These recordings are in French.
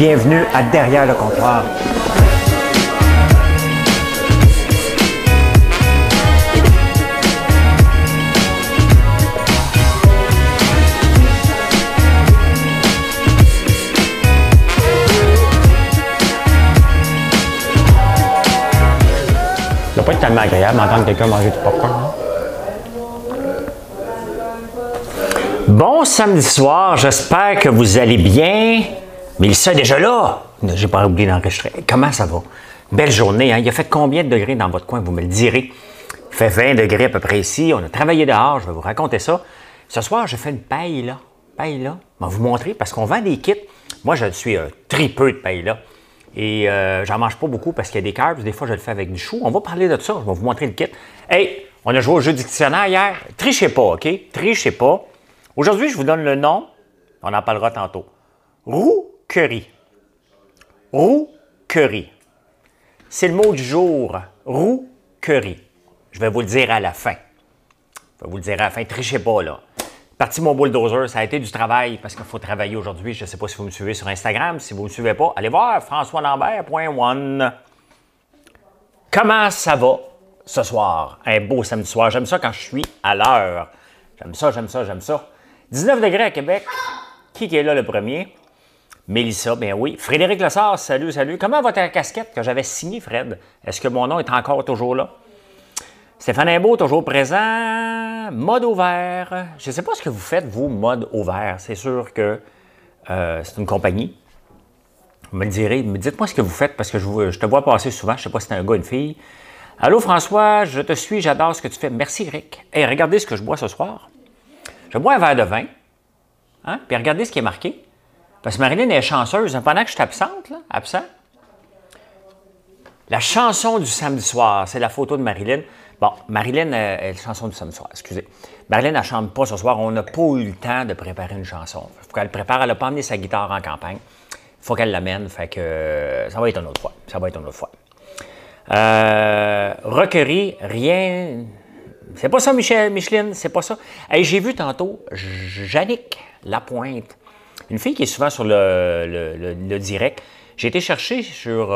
Bienvenue à Derrière le comptoir. Ça doit pas être tellement agréable d'entendre quelqu'un manger du popcorn. Hein? Bon samedi soir, j'espère que vous allez bien. Mélissa est déjà là. J'ai pas oublié d'enregistrer. Comment ça va? Belle journée, hein? Il a fait combien de degrés dans votre coin? Vous me le direz. Il fait 20 degrés à peu près ici. On a travaillé dehors, je vais vous raconter ça. Ce soir, j'ai fait une paille là. Paille là. Je vais vous montrer parce qu'on vend des kits. Moi, je suis un tripeux de paille là. Et j'en mange pas beaucoup parce qu'il y a des carbs. Des fois, je le fais avec du chou. On va parler de ça. Je vais vous montrer le kit. Hey, on a joué au jeu du dictionnaire hier. Trichez pas, OK? Trichez pas. Aujourd'hui, je vous donne le nom. On en parlera tantôt. Rouquerie. Rouquerie. C'est le mot du jour. Rouquerie. Je vais vous le dire à la fin. Je vais vous le dire à la fin. Trichez pas, là. Parti mon bulldozer, ça a été du travail parce qu'il faut travailler aujourd'hui. Je ne sais pas si vous me suivez sur Instagram. Si vous ne me suivez pas, allez voir françoislambert.one. Comment ça va ce soir? Un beau samedi soir. J'aime ça quand je suis à l'heure. J'aime ça, j'aime ça, j'aime ça. 19 degrés à Québec. Qui est là le premier? Mélissa, bien oui. Frédéric Lessard, salut, salut. Comment va ta casquette que j'avais signée, Fred? Est-ce que mon nom est encore toujours là? Stéphane Imbeau, toujours présent. Mode ouvert. Je ne sais pas ce que vous faites, vous, mode ouvert. C'est sûr que c'est une compagnie. Vous me le direz. Dites-moi ce que vous faites parce que je te vois passer souvent. Je ne sais pas si c'est un gars ou une fille. Allô, François, je te suis, j'adore ce que tu fais. Merci, Rick. Hey, regardez ce que je bois ce soir. Je bois un verre de vin. Hein? Puis regardez ce qui est marqué. Parce que Marilyn est chanceuse. Pendant que je suis absente, là, absent, la chanson du samedi soir, c'est la photo de Marilyn. Bon, Marilyn est la chanson du samedi soir, excusez. Marilyn, elle ne chante pas ce soir. On n'a pas eu le temps de préparer une chanson. Il faut qu'elle prépare. Elle n'a pas amené sa guitare en campagne. Il faut qu'elle l'amène. Fait que ça va être une autre fois. Ça va être une autre fois. Requerie, rien. C'est pas ça, Micheline, c'est pas ça. Hey, j'ai vu tantôt Jannick Lapointe, une fille qui est souvent sur le direct. J'ai été chercher sur.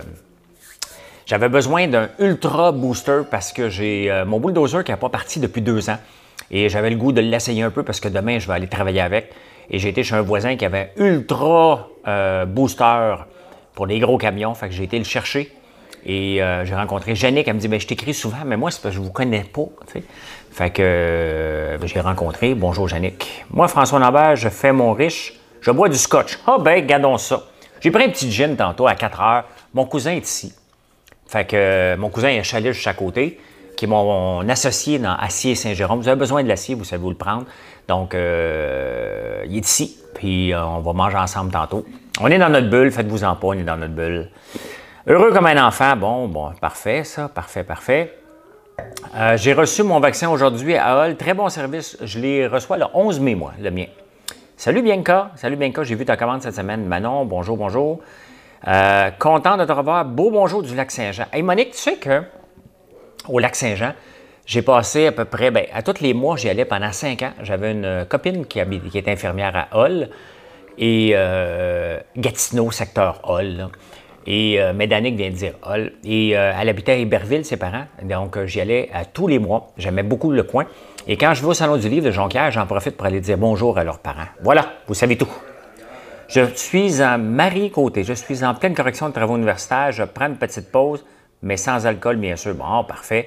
J'avais besoin d'un ultra booster parce que j'ai mon bulldozer qui n'a pas parti depuis 2 ans. Et j'avais le goût de l'essayer un peu parce que demain, je vais aller travailler avec. Et j'ai été chez un voisin qui avait un ultra booster pour les gros camions. Fait que j'ai été le chercher. Et j'ai rencontré Jannick, elle me dit ben, « je t'écris souvent, mais moi, c'est parce que je ne vous connais pas. » Fait que j'ai rencontré. Bonjour, Jannick. Moi, François Lambert, je fais mon riche. Je bois du scotch. Ah ben, gardons ça. J'ai pris un petit gin tantôt à 4 heures. Mon cousin est ici. Fait que mon cousin a un chalet juste à côté, qui est mon associé dans Acier Saint-Jérôme. Vous avez besoin de l'acier, vous savez où le prendre. Donc, il est ici. Puis, on va manger ensemble tantôt. On est dans notre bulle. Faites-vous-en pas, on est dans notre bulle. Heureux comme un enfant. Bon, parfait, ça. Parfait. J'ai reçu mon vaccin aujourd'hui à Hull. Très bon service. Je les reçois le 11 mai, moi, le mien. Salut Bianca. J'ai vu ta commande cette semaine. Manon, bonjour. Content de te revoir. Beau bonjour du Lac-Saint-Jean. Hey Monique, tu sais que au Lac-Saint-Jean, j'ai passé à peu près, à tous les mois, j'y allais pendant 5 ans. J'avais une copine qui est infirmière à Hull et Gatineau, secteur Hull, là. Et Médanique vient de dire Hull. Et elle habitait à Héberville, ses parents. Donc, j'y allais à tous les mois. J'aimais beaucoup le coin. Et quand je vais au Salon du Livre de Jonquière, j'en profite pour aller dire bonjour à leurs parents. Voilà, vous savez tout. Je suis en Marie-Côté. Je suis en pleine correction de travaux universitaires. Je prends une petite pause, mais sans alcool, bien sûr. Bon, parfait.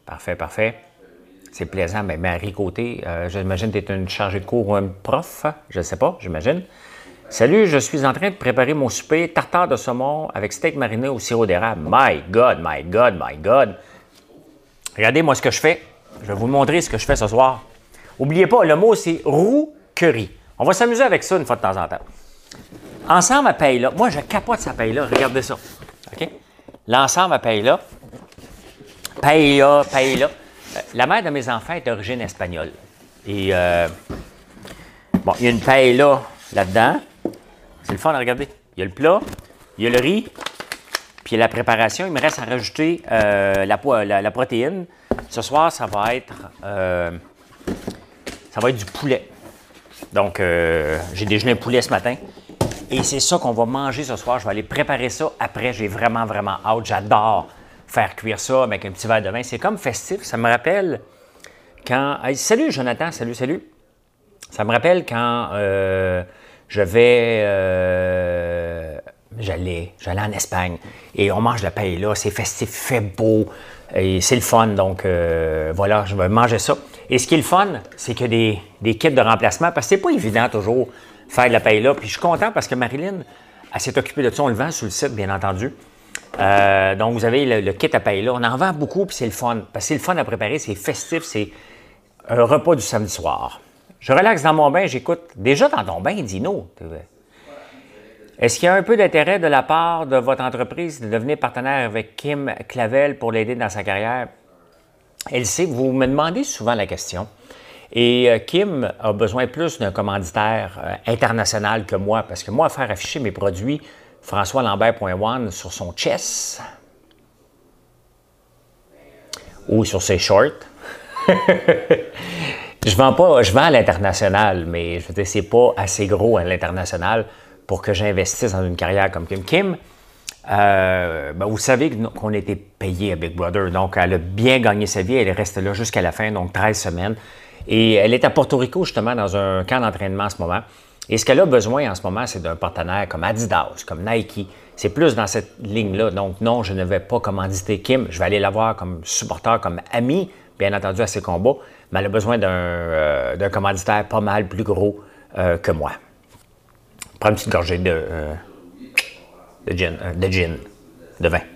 C'est plaisant, mais Marie-Côté, j'imagine que tu es une chargée de cours ou un prof. Je ne sais pas, j'imagine. Salut, je suis en train de préparer mon souper, tartare de saumon avec steak mariné au sirop d'érable. My God. Regardez-moi ce que je fais. Je vais vous montrer ce que je fais ce soir. N'oubliez pas, le mot, c'est rouquerie. On va s'amuser avec ça une fois de temps en temps. Ensemble à paille-là. Moi, je capote sa paille-là. Regardez ça. OK? L'ensemble à paille-là. Paille-là. La mère de mes enfants est d'origine espagnole. Et, bon, il y a une paille-là là-dedans. C'est le fun à regarder. Il y a le plat, il y a le riz, puis il y a la préparation. Il me reste à rajouter la protéine. Ce soir, ça va être du poulet. Donc, j'ai déjeuné un poulet ce matin. Et c'est ça qu'on va manger ce soir. Je vais aller préparer ça après. J'ai vraiment, vraiment hâte. J'adore faire cuire ça avec un petit verre de vin. C'est comme festif. Ça me rappelle quand... Hey, salut Jonathan, salut, salut. Ça me rappelle quand j'allais en Espagne et on mange la paella. C'est festif, il fait beau et c'est le fun. Donc voilà, je vais manger ça. Et ce qui est le fun, c'est qu'il y a des kits de remplacement parce que c'est pas évident toujours faire de la paella. Puis je suis content parce que Marilyn, elle s'est occupée de ça. On le vend sur le site, bien entendu. Donc, vous avez le kit à paella. On en vend beaucoup, puis c'est le fun. Parce que c'est le fun à préparer, c'est festif, c'est un repas du samedi soir. Je relaxe dans mon bain, j'écoute. Déjà dans ton bain, Dino. Est-ce qu'il y a un peu d'intérêt de la part de votre entreprise de devenir partenaire avec Kim Clavel pour l'aider dans sa carrière? Elle sait, vous me demandez souvent la question. Et Kim a besoin plus d'un commanditaire international que moi, parce que moi, faire afficher mes produits françoislambert.one sur son chest ou sur ses shorts, je vends à l'international, mais je veux dire, c'est pas assez gros à l'international pour que j'investisse dans une carrière comme Kim. Kim, vous savez qu'on a été payé à Big Brother, donc elle a bien gagné sa vie, elle est restée là jusqu'à la fin, donc 13 semaines. Et elle est à Porto Rico, justement, dans un camp d'entraînement en ce moment. Et ce qu'elle a besoin en ce moment, c'est d'un partenaire comme Adidas, comme Nike. C'est plus dans cette ligne-là. Donc non, je ne vais pas commanditer Kim. Je vais aller la voir comme supporter, comme ami, bien entendu, à ses combats. Mais elle a besoin d'un commanditaire pas mal plus gros que moi. Prends une petite gorgée de gin, de vin.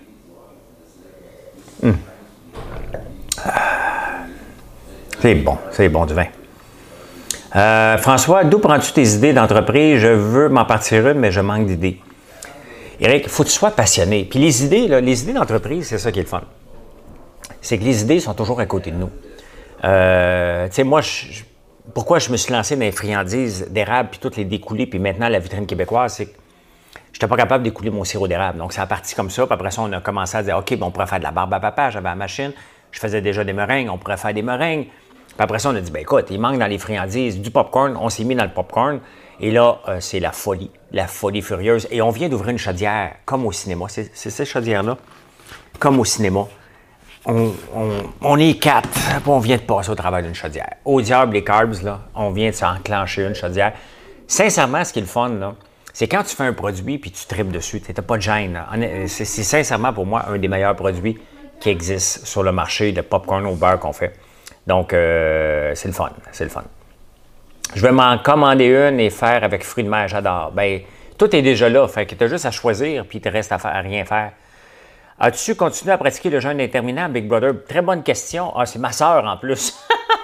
C'est bon du vin. François, d'où prends-tu tes idées d'entreprise? Je veux m'en partir une, mais je manque d'idées. Éric, il faut que tu sois passionné. Puis les idées d'entreprise, c'est ça qui est le fun. C'est que les idées sont toujours à côté de nous. Tu sais, moi, pourquoi je me suis lancé dans les friandises d'érable, puis toutes les découlées, puis maintenant la vitrine québécoise, c'est que je n'étais pas capable d'écouler mon sirop d'érable. Donc, ça a parti comme ça. Puis après ça, on a commencé à dire, OK, on pourrait faire de la barbe à papa. J'avais la machine. Je faisais déjà des meringues. On pourrait faire des meringues. Puis après ça, on a dit, écoute, il manque dans les friandises du popcorn. On s'est mis dans le popcorn. Et là, c'est la folie furieuse. Et on vient d'ouvrir une chaudière, comme au cinéma. C'est cette chaudière-là, comme au cinéma. On est 4, puis on vient de passer au travail d'une chaudière. Au diable, les carbs, là, on vient de s'enclencher une chaudière. Sincèrement, ce qui est le fun, là, c'est quand tu fais un produit puis tu tripes dessus, tu n'as pas de gêne. C'est sincèrement pour moi un des meilleurs produits qui existent sur le marché de popcorn au beurre qu'on fait. Donc, c'est le fun, c'est le fun. Je vais m'en commander une et faire avec fruits de mer, j'adore. Bien, tout est déjà là, fait que tu as juste à choisir puis il te reste à rien faire. As-tu continué à pratiquer le jeûne intermittent, Big Brother? Très bonne question. Ah, c'est ma sœur en plus.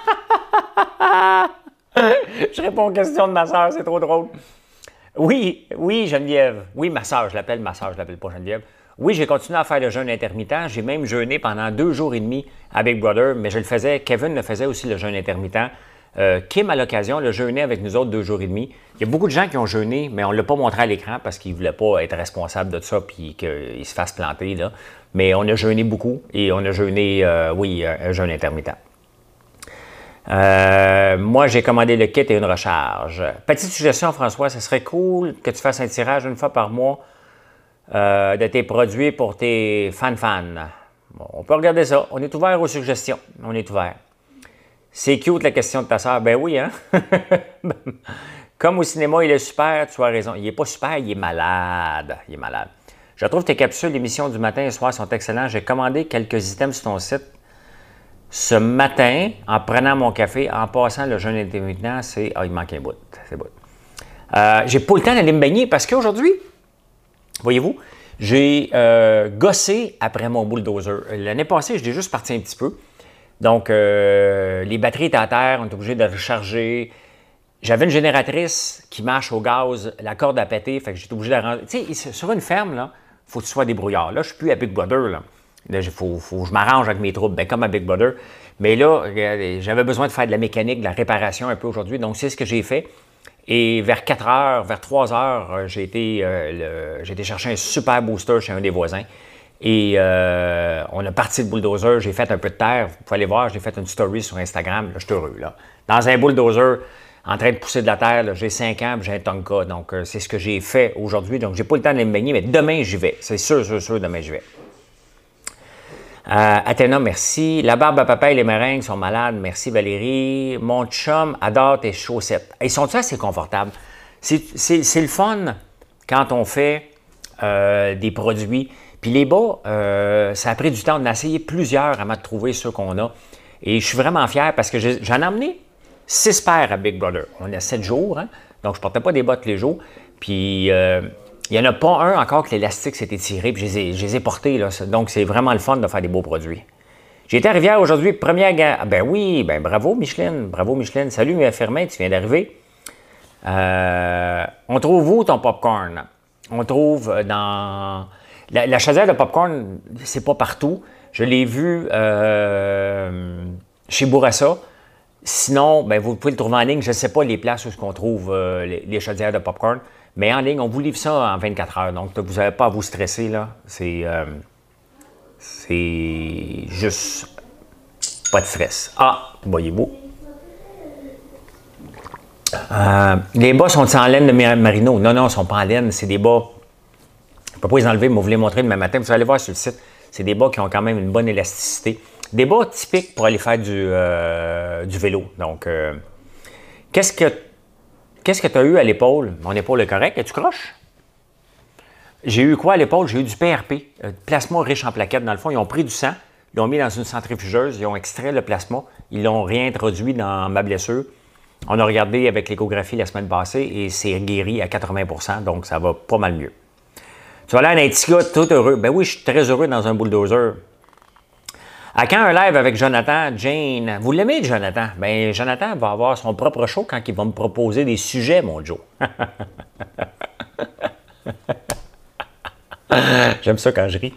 Je réponds aux questions de ma sœur, c'est trop drôle. Oui, Geneviève. Oui, ma sœur, je l'appelle pas Geneviève. Oui, j'ai continué à faire le jeûne intermittent. J'ai même jeûné pendant 2 jours et demi à Big Brother, mais je le faisais. Kevin le faisait aussi, le jeûne intermittent. Kim, à l'occasion, le jeûnait avec nous autres 2 jours et demi. Il y a beaucoup de gens qui ont jeûné, mais on ne l'a pas montré à l'écran parce qu'ils ne voulaient pas être responsables de ça et qu'ils se fassent planter. Là. Mais on a jeûné beaucoup et on a jeûné, un jeûne intermittent. Moi, j'ai commandé le kit et une recharge. Petite suggestion, François, ce serait cool que tu fasses un tirage une fois par mois de tes produits pour tes fans. Bon, on peut regarder ça. On est ouvert aux suggestions. On est ouvert. C'est cute la question de ta sœur. Ben oui, hein? Comme au cinéma, il est super, tu as raison. Il n'est pas super, il est malade. Il est malade. Je trouve tes capsules d'émission du matin et soir sont excellentes. J'ai commandé quelques items sur ton site. Ce matin, en prenant mon café, en passant le jeûne intermittent, c'est... Ah, il manque un bout. C'est bout. J'ai pas le temps d'aller me baigner parce qu'aujourd'hui, voyez-vous, j'ai gossé après mon bulldozer. L'année passée, je l'ai juste parti un petit peu. Donc, les batteries étaient à terre, on était obligé de recharger. J'avais une génératrice qui marche au gaz, la corde a pété, fait que j'étais obligé de ranger. Tu sais, sur une ferme, là, il faut que tu sois débrouillard. Là, je ne suis plus à Big Brother, là. Là, il faut que je m'arrange avec mes troubles, bien, comme à Big Brother. Mais là, j'avais besoin de faire de la mécanique, de la réparation un peu aujourd'hui. Donc, c'est ce que j'ai fait. Et vers 4 heures, vers 3 heures, j'ai été chercher un super booster chez un des voisins. Et on a parti le bulldozer. J'ai fait un peu de terre. Vous pouvez aller voir, j'ai fait une story sur Instagram. Là, je suis heureux. Là. Dans un bulldozer, en train de pousser de la terre. J'ai 5 ans, j'ai un Tonka. Donc, c'est ce que j'ai fait aujourd'hui. Donc, j'ai pas le temps de me baigner, mais demain, j'y vais. C'est sûr, demain, j'y vais. Athéna, merci. La barbe à papa et les meringues sont malades. Merci, Valérie. Mon chum adore tes chaussettes. Ils sont assez confortables. C'est le fun quand on fait des produits. Puis les bas, ça a pris du temps. On a essayé plusieurs avant de trouver ceux qu'on a. Et je suis vraiment fier parce que j'en ai amené 6 paires à Big Brother. On a 7 jours, hein? Donc je ne portais pas des bas tous les jours. Puis il n'y en a pas un encore que l'élastique s'est étiré, puis je les ai portés. Là. Donc c'est vraiment le fun de faire des beaux produits. J'ai été à Rivière aujourd'hui, première gamme. Ben oui, ben bravo Micheline, bravo Micheline. Salut Firmin, tu viens d'arriver. On trouve où ton popcorn? On trouve dans... La chaudière de popcorn, c'est pas partout. Je l'ai vu chez Bourassa. Sinon, ben, vous pouvez le trouver en ligne. Je ne sais pas les places où on trouve les chaudières de popcorn. Mais en ligne, on vous livre ça en 24 heures. Donc, vous n'avez pas à vous stresser. Là. C'est juste pas de stress. Ah, voyez-vous. Les bas sont en laine de Marino? Non, non, ils ne sont pas en laine. C'est des bas... Je ne peux pas les enlever, mais vous les montrer demain matin. Vous allez voir sur le site. C'est des bas qui ont quand même une bonne élasticité. Des bas typiques pour aller faire du vélo. Donc, qu'est-ce que tu as eu à l'épaule? Mon épaule est correcte. Es-tu croche? J'ai eu quoi à l'épaule? J'ai eu du PRP, plasma riche en plaquettes. Dans le fond, ils ont pris du sang, ils l'ont mis dans une centrifugeuse, ils ont extrait le plasma, ils l'ont réintroduit dans ma blessure. On a regardé avec l'échographie la semaine passée et c'est guéri à 80%, donc ça va pas mal mieux. Tu vas l'air d'un petit gars tout heureux. Ben oui, je suis très heureux dans un bulldozer. À quand un live avec Jonathan, Jane? Vous l'aimez, Jonathan? Bien, Jonathan va avoir son propre show quand il va me proposer des sujets, mon Joe. J'aime ça quand je ris.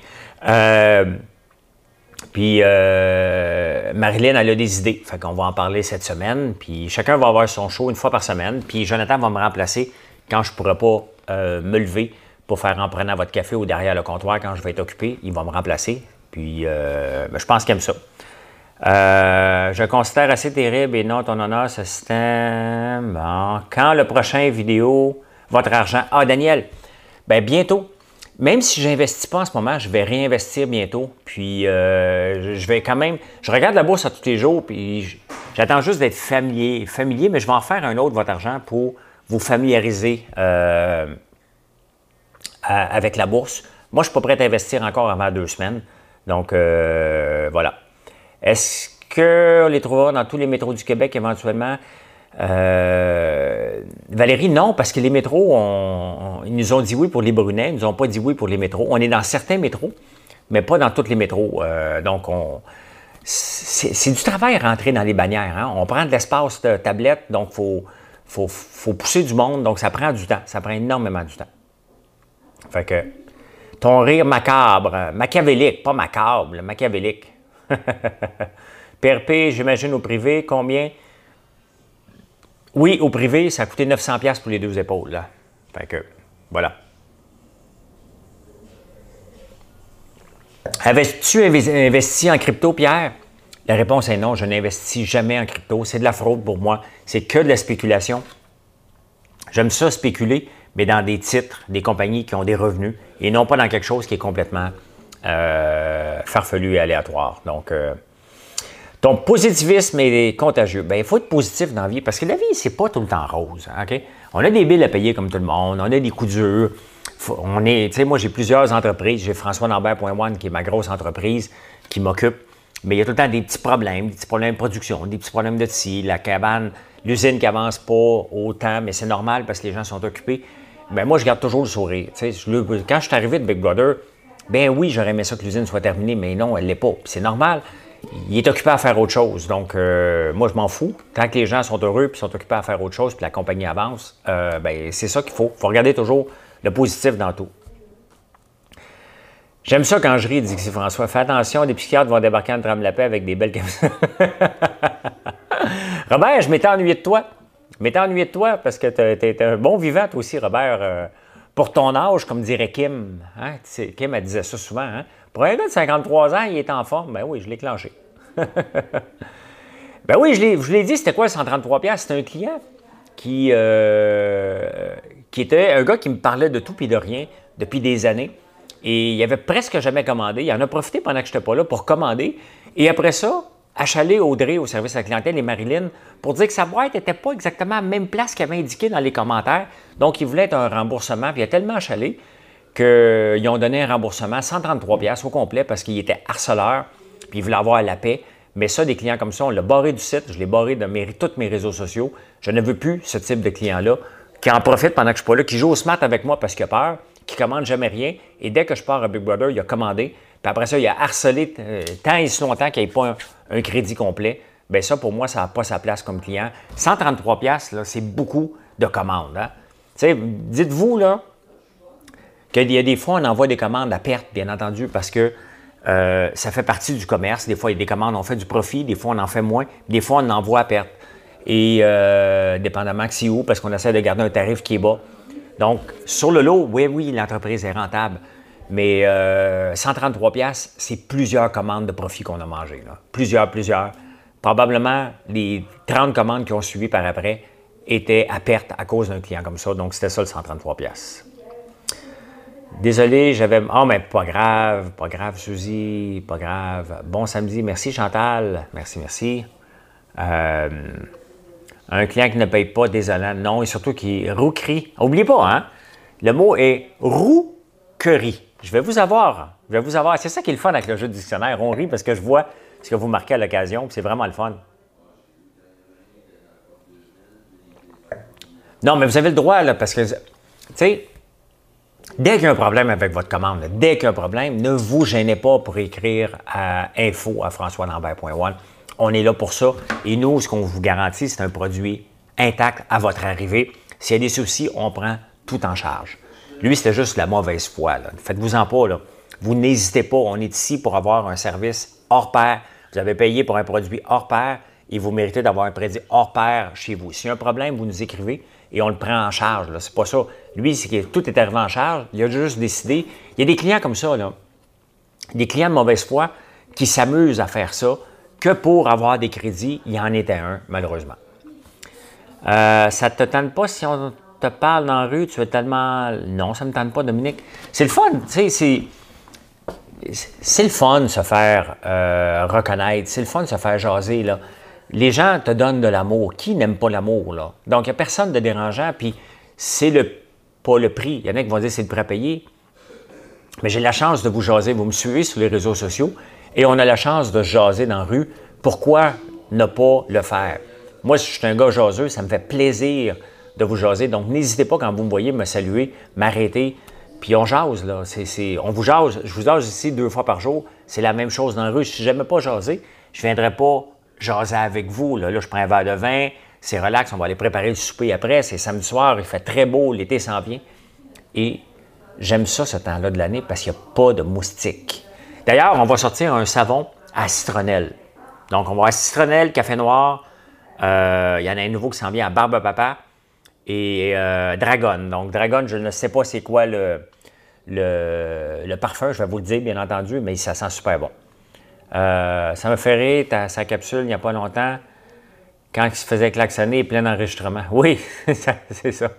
Puis, Marilyn, elle a des idées. Fait qu'on va en parler cette semaine. Puis, chacun va avoir son show une fois par semaine. Puis, Jonathan va me remplacer quand je ne pourrai pas me lever pour faire en prenant votre café ou derrière le comptoir quand je vais être occupé. Il va me remplacer. Puis, je pense qu'il aime ça. Je considère assez terrible et non, ton honneur, ce système. Bon. Quand le prochain vidéo, votre argent. Ah, Daniel, bien, bientôt. Même si je n'investis pas en ce moment, je vais réinvestir bientôt. Puis, je vais quand même... Je regarde la bourse à tous les jours, puis j'attends juste d'être familier, mais je vais en faire un autre, votre argent, pour vous familiariser avec la bourse. Moi, je ne suis pas prêt à investir encore avant 2 semaines. Donc, voilà. Est-ce qu'on les trouvera dans tous les métros du Québec éventuellement? Valérie, non, parce que les métros, ils nous ont dit oui pour les Brunets, ils nous ont pas dit oui pour les métros. On est dans certains métros, mais pas dans tous les métros. Donc, c'est du travail à rentrer dans les bannières. Hein? On prend de l'espace de tablette, donc il faut pousser du monde, donc ça prend du temps. Ça prend énormément du temps. Fait que, ton rire macabre, machiavélique, pas macabre, machiavélique. PRP, j'imagine au privé, combien? Oui, au privé, ça a coûté 900$ pour les 2 épaules. Là. Fait que, voilà. Avais-tu investi en crypto, Pierre? La réponse est non, je n'investis jamais en crypto. C'est de la fraude pour moi. C'est que de la spéculation. J'aime ça spéculer, mais dans des titres, des compagnies qui ont des revenus, et non pas dans quelque chose qui est complètement farfelu et aléatoire. Donc, ton positivisme est contagieux. Bien, il faut être positif dans la vie, parce que la vie, c'est pas tout le temps rose. OK? On a des billes à payer comme tout le monde, on a des coups durs. Tu sais, moi, j'ai plusieurs entreprises. J'ai François Lambert.one, qui est ma grosse entreprise, qui m'occupe. Mais il y a tout le temps des petits problèmes de production, des petits problèmes de ci, la cabane, l'usine qui avance pas autant, mais c'est normal parce que les gens sont occupés. Bien, moi, je garde toujours le sourire. Quand je suis arrivé de Big Brother, bien oui, j'aurais aimé ça que l'usine soit terminée, mais non, elle ne l'est pas. Puis c'est normal. Il est occupé à faire autre chose. Donc, moi, je m'en fous. Tant que les gens sont heureux et sont occupés à faire autre chose puis la compagnie avance, bien, c'est ça qu'il faut. Il faut regarder toujours le positif dans tout. J'aime ça quand je ris, dit François. Fais attention, des psychiatres vont débarquer en trame la paix avec des belles camisoles. Robert, je m'étais ennuyé de toi. Je m'étais ennuyé de toi parce que tu es un bon vivant, toi aussi, Robert. Pour ton âge, comme dirait Kim. Hein? Kim, elle disait ça souvent. Hein? Pour un gars de 53 ans, il est en forme. Ben oui, je l'ai clenché. Ben oui, je l'ai dit, c'était quoi le 133$? C'était un client. qui était un gars qui me parlait de tout et de rien depuis des années. Et il avait presque jamais commandé. Il en a profité pendant que je n'étais pas là pour commander. Et après ça, achalé Audrey au service à la clientèle et Marilyn pour dire que sa boîte n'était pas exactement à la même place qu'il avait indiqué dans les commentaires. Donc, il voulait un remboursement. Puis il a tellement achalé qu'ils ont donné un remboursement 133$ au complet parce qu'il était harceleur. Puis il voulait avoir la paix. Mais ça, des clients comme ça, on l'a barré du site. Je l'ai barré de tous mes réseaux sociaux. Je ne veux plus ce type de client-là qui en profite pendant que je ne suis pas là, qui joue au smart avec moi parce qu'il a peur, qui ne commande jamais rien. Et dès que je pars à Big Brother, il a commandé. Puis après ça, il a harcelé tant et si longtemps qu'il n'y ait pas un crédit complet. Bien ça, pour moi, ça n'a pas sa place comme client. 133$, là, c'est beaucoup de commandes. Hein? Dites-vous là, qu'il y a des fois, on envoie des commandes à perte, bien entendu, parce que ça fait partie du commerce. Des fois, il y a des commandes, on fait du profit. Des fois, on en fait moins. Des fois, on en envoie à perte. Et dépendamment que c'est où, parce qu'on essaie de garder un tarif qui est bas. Donc, sur le lot, oui, l'entreprise est rentable. Mais 133$, c'est plusieurs commandes de profit qu'on a mangées. Là. Plusieurs. Probablement, les 30 commandes qui ont suivi par après étaient à perte à cause d'un client comme ça. Donc, c'était ça le 133$. Désolé, j'avais... Ah, mais pas grave, Suzy, pas grave. Bon samedi, merci Chantal, merci. Un client qui ne paye pas, désolant, non, et surtout qui rouquerie. N'oubliez pas, hein, le mot est rouquerie. Je vais vous avoir. C'est ça qui est le fun avec le jeu de dictionnaire. On rit parce que je vois ce que vous marquez à l'occasion, puis c'est vraiment le fun. Non, mais vous avez le droit, là, parce que, tu sais, dès qu'il y a un problème avec votre commande, là, dès qu'il y a un problème, ne vous gênez pas pour écrire à info@françoislambert.one. On est là pour ça. Et nous, ce qu'on vous garantit, c'est un produit intact à votre arrivée. S'il y a des soucis, on prend tout en charge. Lui, c'était juste la mauvaise foi. Faites-vous-en pas. Là. Vous n'hésitez pas. On est ici pour avoir un service hors pair. Vous avez payé pour un produit hors pair et vous méritez d'avoir un produit hors pair chez vous. S'il y a un problème, vous nous écrivez et on le prend en charge. C'est pas ça. Lui, c'est que tout est arrivé en charge. Il a juste décidé. Il y a des clients comme ça, là. Des clients de mauvaise foi qui s'amusent à faire ça que pour avoir des crédits. Il y en était un, malheureusement. Ça ne te tente pas si on te parle dans la rue, tu veux tellement... Non, ça ne me tente pas, Dominique. C'est le fun, tu sais, c'est le fun de se faire reconnaître, c'est le fun de se faire jaser, là. Les gens te donnent de l'amour. Qui n'aime pas l'amour, là? Donc, il n'y a personne de dérangeant, puis c'est pas le prix. Il y en a qui vont dire c'est le prêt à payer. Mais j'ai la chance de vous jaser. Vous me suivez sur les réseaux sociaux et on a la chance de jaser dans la rue. Pourquoi ne pas le faire? Moi, si je suis un gars jaseux, ça me fait plaisir de vous jaser. Donc, n'hésitez pas quand vous me voyez me saluer, m'arrêter. Puis on jase, là. On vous jase. Je vous jase ici 2 fois par jour. C'est la même chose dans la rue. Si je n'aimais pas jaser, je ne viendrais pas jaser avec vous. Là, je prends un verre de vin. C'est relax. On va aller préparer le souper après. C'est samedi soir. Il fait très beau. L'été s'en vient. Et j'aime ça, ce temps-là de l'année, parce qu'il n'y a pas de moustiques. D'ailleurs, on va sortir un savon à citronnelle. Donc, on va avoir citronnelle, café noir. Il y en a un nouveau qui s'en vient à Barbe à Papa. Et Dragon. Donc, Dragon, je ne sais pas c'est quoi le parfum, je vais vous le dire, bien entendu, mais ça sent super bon. Ça me fait rire, sa capsule, il n'y a pas longtemps, quand il se faisait klaxonner, plein d'enregistrements. Oui, c'est ça.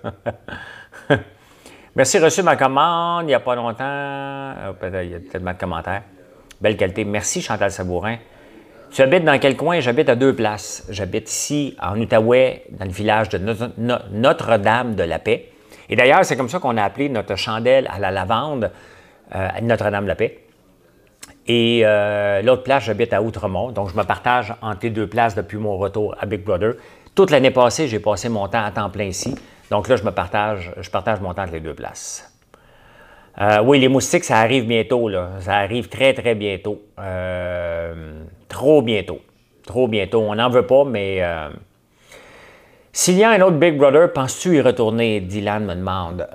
Merci, reçu ma commande il n'y a pas longtemps. Il y a tellement de commentaires. Belle qualité. Merci, Chantal Sabourin. Tu habites dans quel coin? J'habite à 2 places. J'habite ici, en Outaouais, dans le village de Notre-Dame-de-la-Paix. Et d'ailleurs, c'est comme ça qu'on a appelé notre chandelle à la lavande, Notre-Dame-de-la-Paix. Et l'autre place, j'habite à Outremont. Donc, je me partage entre les 2 places depuis mon retour à Big Brother. Toute l'année passée, j'ai passé mon temps à temps plein ici. Donc là, je partage mon temps entre les 2 places. Oui, les moustiques, ça arrive bientôt, là. Ça arrive très, très bientôt. Trop bientôt. Trop bientôt. On n'en veut pas, mais... S'il y a un autre Big Brother, penses-tu y retourner? Dylan me demande.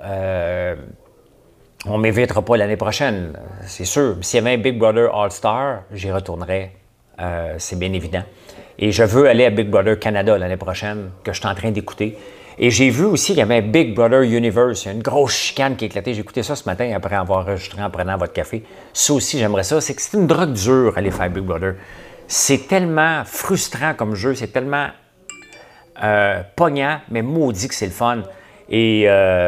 On ne m'évitera pas l'année prochaine, c'est sûr. S'il y avait un Big Brother All-Star, j'y retournerais. C'est bien évident. Et je veux aller à Big Brother Canada l'année prochaine, que je suis en train d'écouter. Et j'ai vu aussi qu'il y avait un Big Brother Universe. Il y a une grosse chicane qui a éclaté. J'ai écouté ça ce matin après avoir enregistré en prenant votre café. Ça aussi, j'aimerais ça. C'est que c'est une drogue dure aller faire Big Brother. C'est tellement frustrant comme jeu. C'est tellement pognant, mais maudit que c'est le fun. Et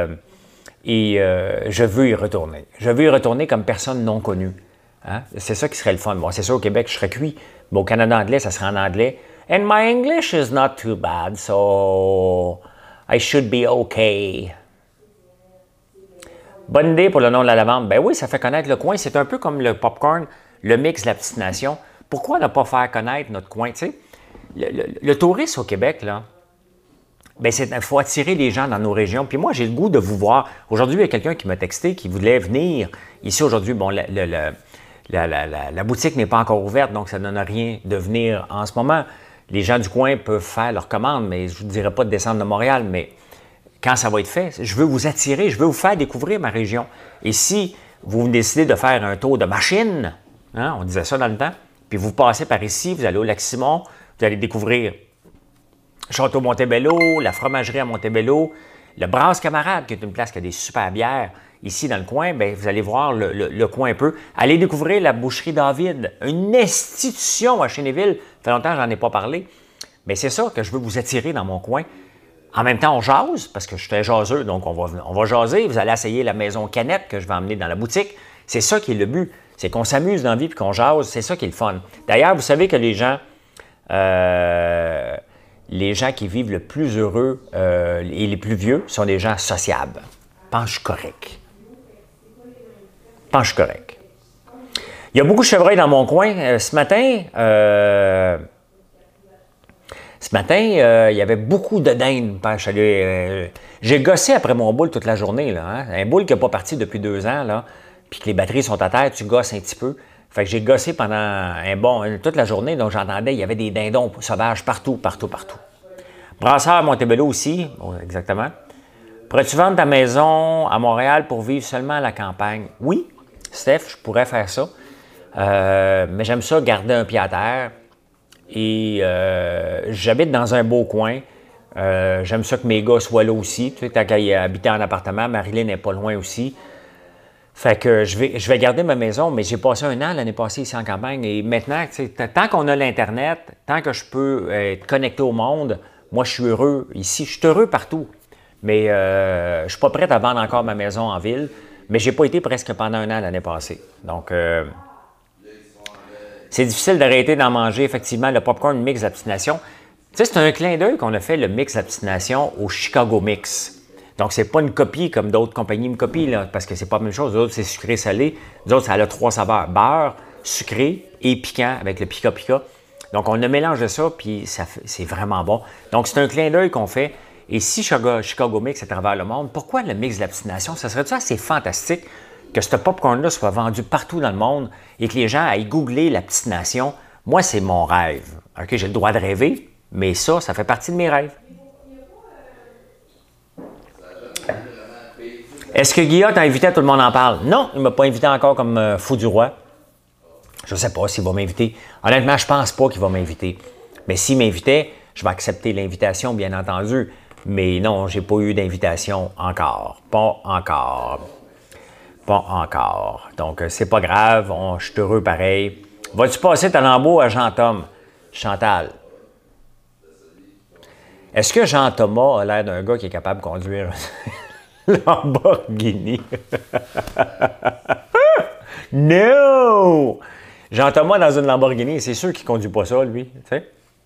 je veux y retourner. Je veux y retourner comme personne non connue. Hein? C'est ça qui serait le fun. Bon, c'est sûr, au Québec, je serais cuit. Mais au Canada anglais, ça serait en anglais. And my English is not too bad, so I should be okay. Bonne idée pour le nom de la lavande. Ben oui, ça fait connaître le coin. C'est un peu comme le popcorn, le mix de la petite nation. Pourquoi ne pas faire connaître notre coin? Tu sais, le tourisme au Québec, là, ben il faut attirer les gens dans nos régions. Puis moi, j'ai le goût de vous voir. Aujourd'hui, il y a quelqu'un qui m'a texté, qui voulait venir ici aujourd'hui. Bon, la boutique n'est pas encore ouverte, donc ça ne donne rien de venir en ce moment. Les gens du coin peuvent faire leurs commandes, mais je ne vous dirais pas de descendre de Montréal, mais quand ça va être fait, je veux vous attirer, je veux vous faire découvrir ma région. Et si vous décidez de faire un tour de machine, hein, on disait ça dans le temps, puis vous passez par ici, vous allez au Lac-Simon, vous allez découvrir Château Montebello, la fromagerie à Montebello, le Brasse Camarade, qui est une place qui a des super bières ici dans le coin, bien, vous allez voir le coin un peu. Allez découvrir la boucherie David, une institution à Chénéville. Ça fait longtemps que je n'en ai pas parlé, mais c'est ça que je veux vous attirer dans mon coin. En même temps, on jase, parce que je suis très jaseux, donc on va jaser. Vous allez essayer la maison canette que je vais emmener dans la boutique. C'est ça qui est le but, c'est qu'on s'amuse dans la vie et qu'on jase. C'est ça qui est le fun. D'ailleurs, vous savez que les gens qui vivent le plus heureux et les plus vieux sont des gens sociables. Pense correct. Pense correct. Il y a beaucoup de chevreuils dans mon coin. Ce matin, il y avait beaucoup de dindes. J'ai gossé après mon boule toute la journée. Là, hein? Un boule qui n'a pas parti depuis 2 ans, là, puis que les batteries sont à terre, tu gosses un petit peu. Fait que j'ai gossé pendant toute la journée, donc j'entendais, il y avait des dindons sauvages partout. Brasseur Montebello aussi, bon, exactement. Pourrais-tu vendre ta maison à Montréal pour vivre seulement à la campagne? Oui, Steph, je pourrais faire ça. Mais j'aime ça garder un pied à terre. Et j'habite dans un beau coin. J'aime ça que mes gars soient là aussi. Tu sais, tant qu'à y habiter en appartement, Marilyn n'est pas loin aussi. Fait que je vais garder ma maison, mais j'ai passé 1 an l'année passée ici en campagne. Et maintenant, tant qu'on a l'Internet, tant que je peux être connecté au monde, moi, je suis heureux ici. Je suis heureux partout. Mais je ne suis pas prêt à vendre encore ma maison en ville. Mais je n'ai pas été presque pendant 1 an l'année passée. Donc, c'est difficile d'arrêter d'en manger, effectivement, le popcorn mix d'abstination. Tu sais, c'est un clin d'œil qu'on a fait le mix d'abstination au Chicago Mix. Donc, c'est pas une copie comme d'autres compagnies me copient, là, parce que c'est pas la même chose. D'autres, c'est sucré-salé. D'autres, ça a 3 saveurs. Beurre, sucré et piquant avec le pica-pica. Donc, on a mélangé ça, puis c'est vraiment bon. Donc, c'est un clin d'œil qu'on fait. Et si Chicago Mix est à travers le monde, pourquoi le mix d'abstination? Ça serait-tu assez fantastique que ce popcorn-là soit vendu partout dans le monde et que les gens aillent googler la petite nation? Moi, c'est mon rêve. OK, j'ai le droit de rêver, mais ça fait partie de mes rêves. Est-ce que Guillaume t'a invité à Tout le monde en parle? Non, il ne m'a pas invité encore comme fou du roi. Je ne sais pas s'il va m'inviter. Honnêtement, je ne pense pas qu'il va m'inviter. Mais s'il m'invitait, je vais accepter l'invitation, bien entendu. Mais non, je n'ai pas eu d'invitation encore. Pas encore. Pas encore. Donc, c'est pas grave. Je suis heureux pareil. Vas-tu passer ta lambeau à Jean-Tom? Chantal. Est-ce que Jean-Thomas a l'air d'un gars qui est capable de conduire Lamborghini? No! Jean-Thomas dans une Lamborghini, c'est sûr qu'il ne conduit pas ça, lui. Tu sais?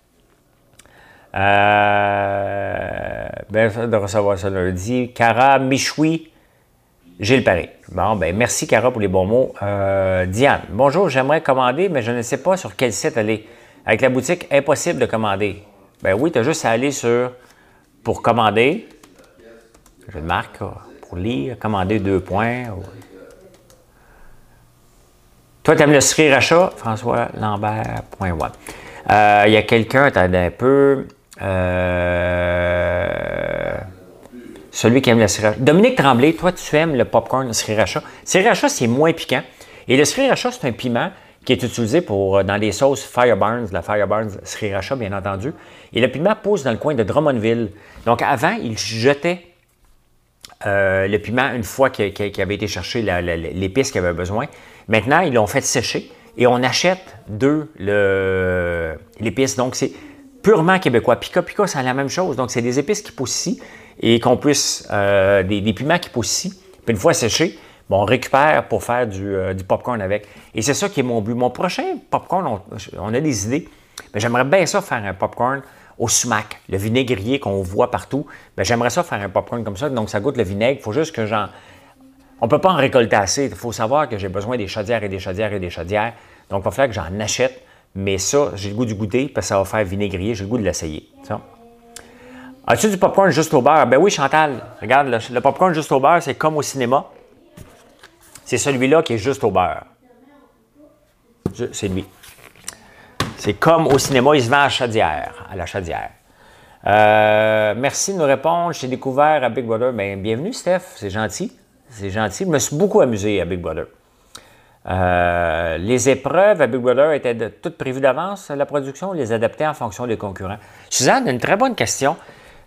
De recevoir ça lundi. Cara Michoui, Gilles Paris. Bon, ben merci Cara pour les bons mots. Diane, bonjour, j'aimerais commander, mais je ne sais pas sur quel site aller. Avec la boutique, impossible de commander. Ben oui, tu as juste à aller pour commander. Je le marque, pour lire, commander 2 points. Toi, tu aimes le sriracha? François Lambert.1. Il y a quelqu'un, attendez un peu. Celui qui aime le sriracha. Dominique Tremblay, toi, tu aimes le popcorn sriracha. Sriracha, c'est moins piquant. Et le sriracha, c'est un piment qui est utilisé dans des sauces Fireburns, la Fireburns sriracha, bien entendu. Et le piment pousse dans le coin de Drummondville. Donc, avant, ils jetaient le piment une fois qu'il avait été chercher l'épice qu'il avait besoin. Maintenant, ils l'ont fait sécher et on achète l'épice. Donc, c'est purement québécois. Pica Pica, c'est la même chose. Donc, c'est des épices qui poussent ici et qu'on puisse, des piments qui poussent ici. Puis une fois séchés, bon, on récupère pour faire du popcorn avec. Et c'est ça qui est mon but. Mon prochain popcorn, on a des idées. Mais j'aimerais bien ça faire un popcorn au sumac, le vinaigrier qu'on voit partout. Bien, j'aimerais ça faire un popcorn comme ça. Donc, ça goûte le vinaigre. Il faut juste que on ne peut pas en récolter assez. Il faut savoir que j'ai besoin des chaudières et des chaudières et des chaudières. Donc, il va falloir que j'en achète. Mais ça, j'ai le goût du goûter parce que ça va faire vinaigrier. J'ai le goût de l'essayer. As-tu du popcorn juste au beurre? Ben oui, Chantal. Regarde, le popcorn juste au beurre, c'est comme au cinéma. C'est celui-là qui est juste au beurre. C'est lui. C'est comme au cinéma, il se vend à la chaudière. Merci de nous répondre. Je t'ai découvert à Big Brother. Bien, bienvenue, Steph. C'est gentil. C'est gentil. Je me suis beaucoup amusé à Big Brother. Les épreuves à Big Brother étaient toutes prévues d'avance, la production, ou les adaptaient en fonction des concurrents? Suzanne, une très bonne question.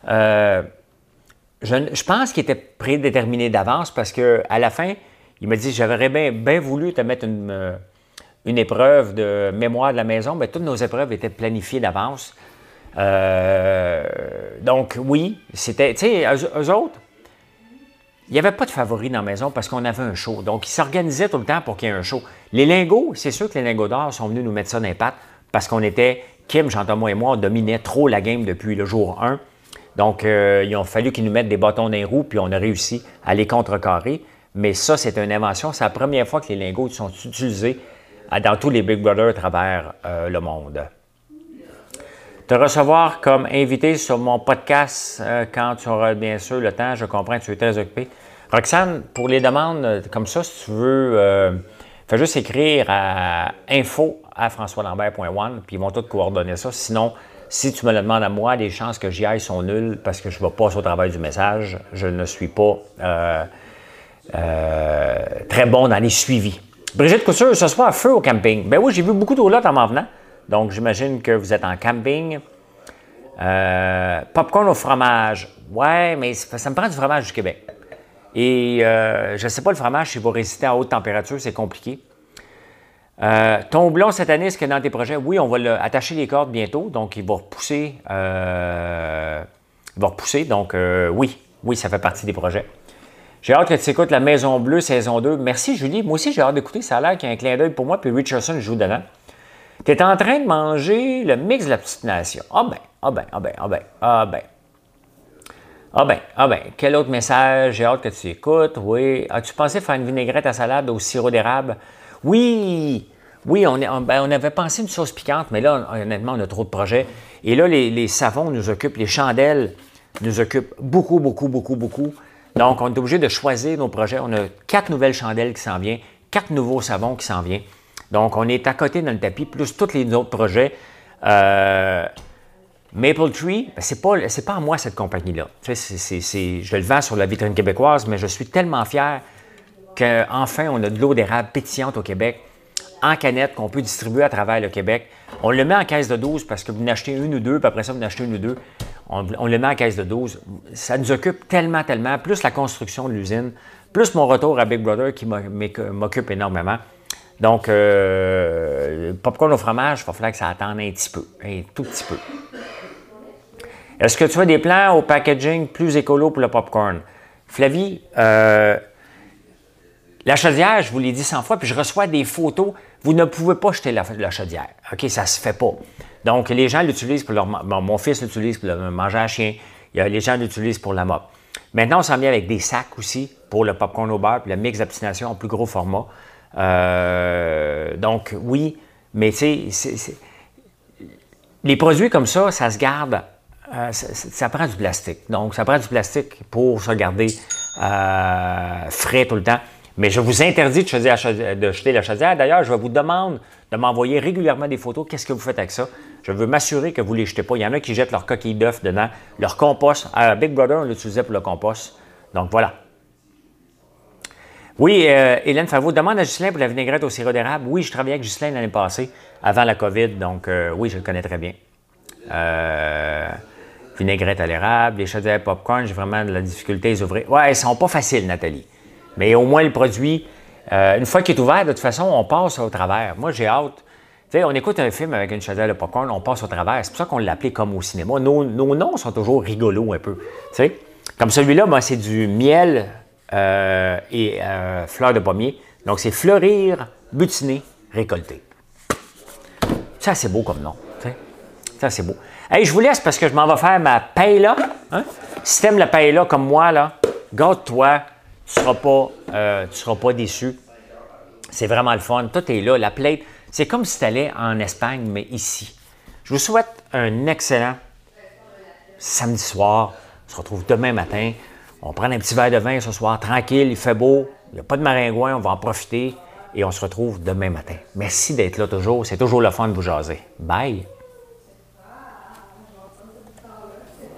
Je pense qu'il était prédéterminé d'avance parce qu'à la fin, il m'a dit, j'aurais bien voulu te mettre une épreuve de mémoire de la maison, mais toutes nos épreuves étaient planifiées d'avance. Donc, oui, c'était, tu sais, eux autres, il n'y avait pas de favoris dans la maison parce qu'on avait un show. Donc, ils s'organisaient tout le temps pour qu'il y ait un show. Les lingots, c'est sûr que les lingots d'or sont venus nous mettre ça dans les pattes parce qu'on était, Kim, Jean-Thomas et moi, on dominait trop la game depuis le jour 1. Donc, il a fallu qu'ils nous mettent des bâtons dans les roues, puis on a réussi à les contrecarrer. Mais ça, c'est une invention. C'est la première fois que les lingots sont utilisés dans tous les Big Brother à travers le monde. Te recevoir comme invité sur mon podcast quand tu auras bien sûr le temps. Je comprends que tu es très occupé. Roxane, pour les demandes comme ça, si tu veux, fais juste écrire à info@françoislambert.one puis ils vont tous coordonner ça. Sinon, si tu me le demandes à moi, les chances que j'y aille sont nulles parce que je ne vais pas au travail du message. Je ne suis pas très bon dans les suivis. Brigitte Couture, ce soir, feu au camping. Ben oui, j'ai vu beaucoup de roulottes en m'en venant. Donc, j'imagine que vous êtes en camping. Popcorn au fromage. Ouais, mais ça me prend du fromage du Québec. Et je ne sais pas, le fromage, s'il va résister à haute température, c'est compliqué. Ton houblon cette année, est-ce que dans tes projets? Oui, on va attacher les cordes bientôt. Donc, il va repousser. Donc, oui, ça fait partie des projets. J'ai hâte que tu écoutes La Maison Bleue, saison 2. Merci, Julie. Moi aussi, j'ai hâte d'écouter. Ça a l'air qu'il y a un clin d'œil pour moi. Puis Richardson joue dedans. Tu es en train de manger le mix de la petite nation. Ah ben. Quel autre message? J'ai hâte que tu écoutes. Oui. As-tu pensé faire une vinaigrette à salade au sirop d'érable? Oui, on avait pensé une sauce piquante, mais là, honnêtement, on a trop de projets. Et là, les savons nous occupent, les chandelles nous occupent beaucoup. Donc, on est obligé de choisir nos projets. On a 4 nouvelles chandelles qui s'en viennent, 4 nouveaux savons qui s'en viennent. Donc, on est à côté dans le tapis, plus tous les autres projets. Maple Tree, c'est pas à moi cette compagnie-là. Tu sais, je le vends sur la vitrine québécoise, mais je suis tellement fier qu'enfin, on a de l'eau d'érable pétillante au Québec, en canette, qu'on peut distribuer à travers le Québec. On le met en caisse de 12 parce que vous en achetez une ou deux, puis après ça, vous en achetez une ou deux. On le met en caisse de 12. Ça nous occupe tellement, plus la construction de l'usine, plus mon retour à Big Brother qui m'occupe énormément. Donc, popcorn au fromage, il va falloir que ça attende un petit peu, un tout petit peu. Est-ce que tu as des plans au packaging plus écolo pour le popcorn? Flavie, la chaudière, je vous l'ai dit 100 fois, puis je reçois des photos. Vous ne pouvez pas jeter la chaudière. OK, ça se fait pas. Donc, les gens l'utilisent pour mon fils l'utilise pour manger à chien. Les gens l'utilisent pour la mop. Maintenant, on s'en vient avec des sacs aussi pour le popcorn au beurre puis le mix d'obstination en plus gros format. Donc, oui, mais tu sais, les produits comme ça se garde, ça prend du plastique. Donc, ça prend du plastique pour se garder frais tout le temps. Mais je vous interdis de jeter la chaudière. D'ailleurs, je vous demande de m'envoyer régulièrement des photos. Qu'est-ce que vous faites avec ça? Je veux m'assurer que vous ne les jetez pas. Il y en a qui jettent leur coquille d'œuf dedans, leur compost. À Big Brother, on l'utilisait pour le compost. Donc, voilà. Oui, Hélène Favreau, demande à Ghislain pour la vinaigrette au sirop d'érable. Oui, je travaillais avec Ghislain l'année passée, avant la COVID, donc oui, je le connais très bien. Vinaigrette à l'érable, les chaudières popcorn, j'ai vraiment de la difficulté à les ouvrir. Ouais, elles ne sont pas faciles, Nathalie. Mais au moins, le produit, une fois qu'il est ouvert, de toute façon, on passe au travers. Moi, j'ai hâte. sais, on écoute un film avec une chandelle de popcorn, on passe au travers. C'est pour ça qu'on l'a appelé comme au cinéma. Nos noms sont toujours rigolos un peu. Tu sais, comme celui-là, ben, c'est du miel et fleurs de pommier. Donc, c'est fleurir, butiner, récolter. Ça, c'est beau comme nom. Tu sais. Ça, c'est beau. Hey, je vous laisse parce que je m'en vais faire ma paella. Hein? Si tu aimes la paella comme moi, là, garde-toi. Tu ne seras pas déçu. C'est vraiment le fun. Tout est là. La plate, c'est comme si tu allais en Espagne, mais ici. Je vous souhaite un excellent samedi soir. On se retrouve demain matin. On prend un petit verre de vin ce soir, tranquille, il fait beau. Il n'y a pas de maringouin, on va en profiter. Et on se retrouve demain matin. Merci d'être là toujours. C'est toujours le fun de vous jaser. Bye!